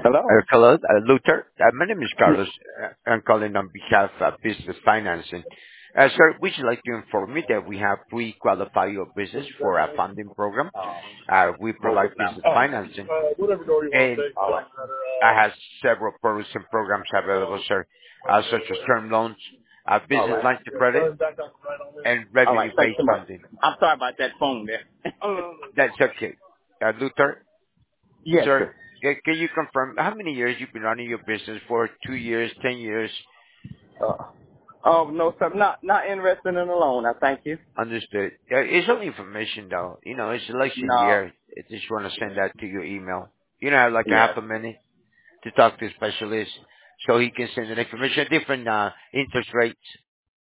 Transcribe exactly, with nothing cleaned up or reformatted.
Uh, Hello. Hello, uh, Luther. Uh, My name is Carlos. Uh, I'm calling on behalf of Business Financing. Uh, Sir, would you like to inform me that we have pre-qualified your business for a funding program? Uh, We Mobile provide Family. business Oh, financing, uh, whatever door you want to and take. All right. I have several products and programs available, sir, uh, such as term loans, uh, All business right. lines of credit, and All right. Thanks revenue-based so much. funding. I'm sorry about that phone there. That's okay. Uh, Luther, Yes, sir, sir. uh, can you confirm how many years you've been running your business for? Two years, ten years? Uh, oh no, sir. Not not interested in a loan. I thank you. Understood. Uh, It's only information, though. You know, it's election No. year. I just want to send that to your email. You know, have like a Yes. half a minute to talk to a specialist so he can send an information, different uh, interest rates.